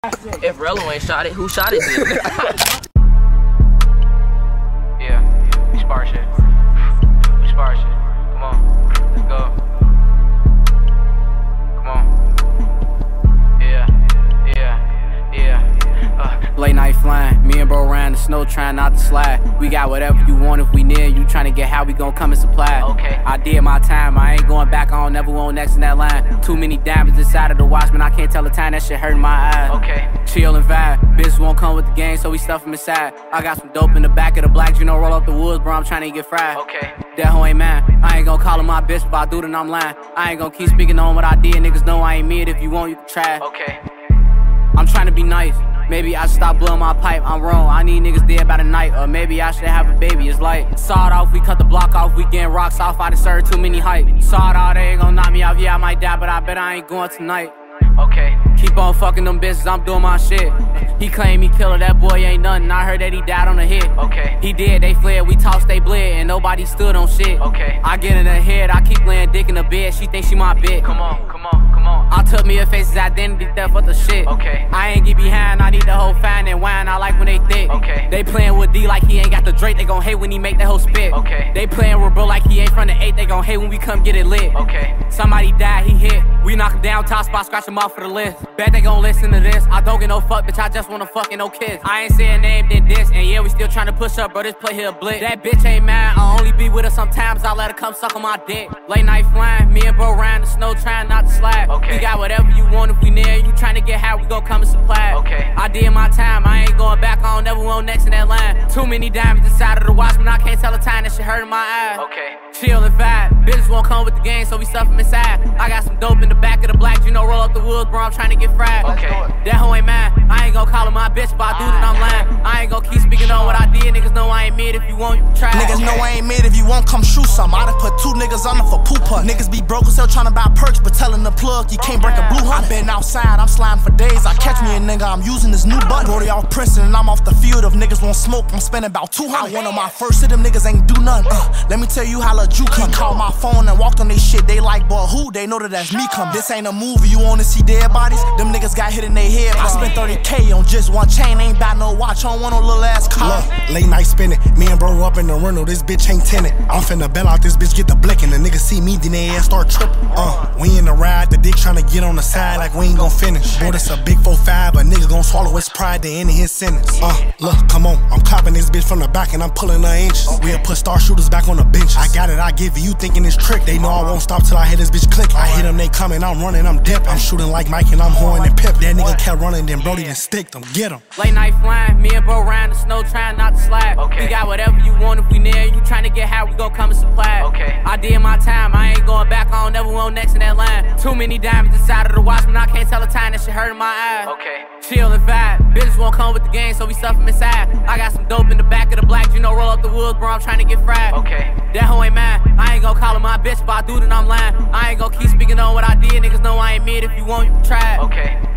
If Rello ain't shot it, who shot it then? Yeah, we spar shit. We spar shit. Come on, let's go. Come on. Yeah. Late night flying, me and bro around the snow trying not to slide. We got whatever you want if we near you, trying to get how we gon' come and supply. Okay. I did my time, I ain't going back, I don't never want next in that line. Too many diamonds inside of the watch, man, I can't tell the time, that shit hurting my eyes. Okay. Chill and vibe, bitches won't come with the gang, so we stuff them inside. I got some dope in the back of the black, you know, roll up the woods, bro, I'm trying to get fried. Okay. That hoe ain't mine, I ain't gon' call her my bitch, if I do then I'm lying. I ain't gon' keep speaking on what I did, niggas know I ain't me, if you want, you can try. Okay. I'm trying to be nice. Maybe I should stop blowing my pipe, I'm wrong. I need niggas dead by the night. Or maybe I should have a baby, it's like sawed off, we cut the block off, we getting rocks off. I done served too many hype. Sawed off, they ain't gon' knock me off. Yeah, I might die, but I bet I ain't going tonight. Okay. Keep on fucking them bitches, I'm doing my shit. He claimed he killed her, that boy ain't nothing. I heard that he died on a hit. Okay. He did, they fled, we tossed, they bled, and nobody stood on shit. Okay. I get in her head, I keep laying dick in the bed, she think she my bitch. Come on. I took me a face's identity theft for the shit. Okay. I ain't get behind, I need the whole fine and wine, I like when they thick. Okay. They playin' with D like he ain't got the Drake, they gon' hate when he make that whole spit. Okay. They playin' with bro like he ain't from the 8, they gon' hate when we come get it lit. Okay. Somebody died, he hit. We knock him down, top spot, scratch him off for the list. Bet they gon' listen to this. I don't get no fuck, bitch, I just wanna fuck and no kiss. I ain't saying name, then this, and yeah, we still tryna push up, bro, this play here a blitz. That bitch ain't mad, I only be with her sometimes, I let her come suck on my dick. Late night flying, me and bro around the snow trying not to slide. Okay. We got whatever you want if we near you, tryna get how we gon' come and supply. Okay. I did my time, I ain't going back, I don't never want next in that line. Too many diamonds inside of the watch, man, I can't tell the time, that shit hurting my eyes. Okay. Chill and vibe, bitches won't come with the gang, so we stuff them inside. I got some dope in the back of the black, you know, roll up the woods, bro, I'm trying to get fried. Okay. That hoe ain't mine, I ain't gon' call her my bitch, if I do then I'm lying. I ain't gon' keep speaking on what I did, niggas know I ain't mid, if you want, you can try. Niggas know I ain't mid, if you want, come shoot some. I done put 2 niggas under for poopa. Niggas be broke as hell tryna buy perks, but tellin' the plug, you can't break a blue hunt. I been outside, I'm sliding for days, I catch me a nigga, I'm using this new button. Brody off Princeton and I'm off the field, if niggas want smoke, I'm spending about 200. One of my first of them niggas ain't do nothing. Let me tell you how la Jew come. Called my phone and walked on they shit, they like, boy, who? They know that that's me come. This ain't a movie, you wanna see dead bodies? Them niggas got hit in their head. I spent 30K on just one chain, ain't bout no watch on one little ass car. Late night spinning, me and bro up in the rental, this bitch ain't tenant. I'm finna bail out this bitch, get the blick, and the niggas see me, then they ass start tripping. We in the ride, the dick tryna get on the side like we ain't gon' finish. Boy, this a big 4-5, a nigga gon' swallow his pride, the end of his sentence. Look, come on, I'm copping this bitch from the back and I'm pulling her inches. We'll put star shooters back on the bench. I got it, I give you thinking it's trick. They know I won't stop till I hit this bitch click. I hit them, they coming, I'm running, I'm dipping. I'm shooting like Mike and I'm horn and Pip. That nigga kept running, then Brody done sticked him, get him. Late night flying, me and bro around the snow trying not to slide. Okay. We got whatever you want if we near you, tryna get how we gon' come and supply. Okay. I did my time, I ain't going back, I don't never want next in that line. Too many diamonds inside of the watch, man, I can't tell the time, that shit hurting my eyes. Okay. Chill and vibe, bitches won't come with the gang, so we stuff them inside. I got some dope in the back of the black, you know, roll up the woods, bro, I'm trying to get fried. Okay. That hoe ain't mine, I ain't gon' call her my bitch, if I do then I'm lying. I ain't gon' keep speaking on what I did, niggas know I ain't mid, if you want, you can try. Okay.